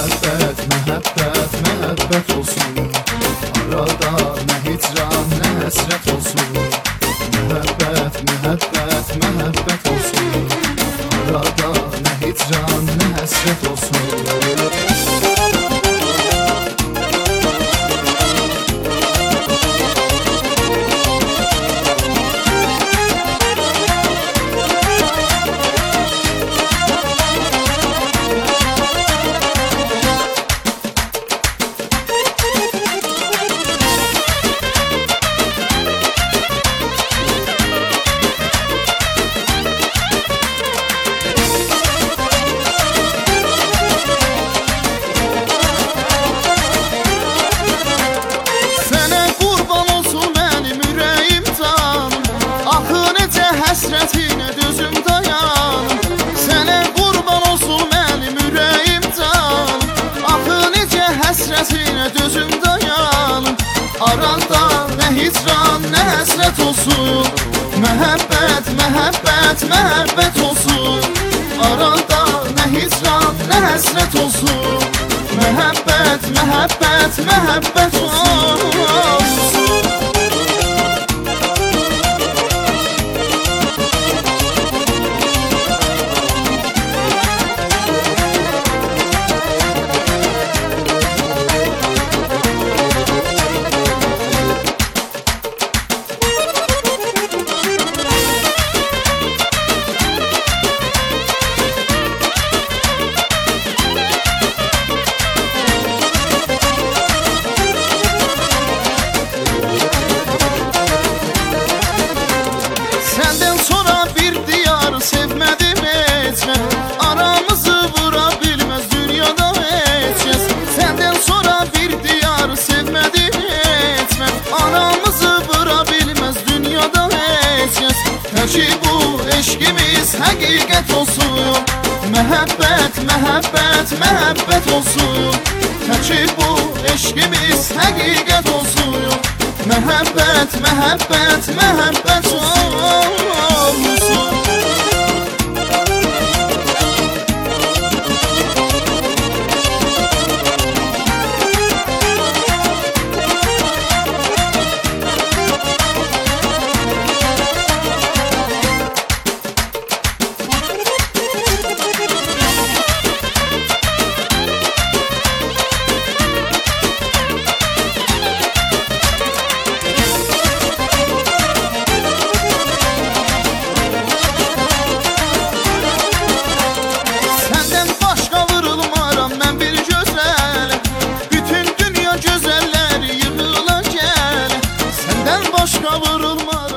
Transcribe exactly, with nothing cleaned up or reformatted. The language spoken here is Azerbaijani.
Məhəbbət, məhəbbət, məhəbbət olsun. Arada nə hicran, nə həsrət olsun. Məhəbbət, məhəbbət, məhəbbət olsun. Arada nə hicran, nə həsrət olsun. Həsrətinə dözüm dayanım, sənə qurban olsun mənim ürəyim canım. Axı necə həsrətinə dözüm dayanım, aranda nə hicran, nə həsrət olsun. Məhəbbət, məhəbbət, məhəbbət olsun. Aranda nə hicran, nə həsrət olsun. Məhəbbət, məhəbbət, məhəbbət olsun. Səndən sonra bir diyarı sevmədim heç mən, aramızı vura bilməz dünyada heç kəs. Səndən sonra bir diyarı sevmədim heç mən, aramızı vura bilməz dünyada heç kəs. Təki bu eşqimiz həqiqət olsun. Məhəbbət, məhəbbət, məhəbbət olsun. Təki bu eşqimiz həqiqət olsun. Məhəbbət, məhəbbət, məhəbbət olsun. Başqa vurulmaz.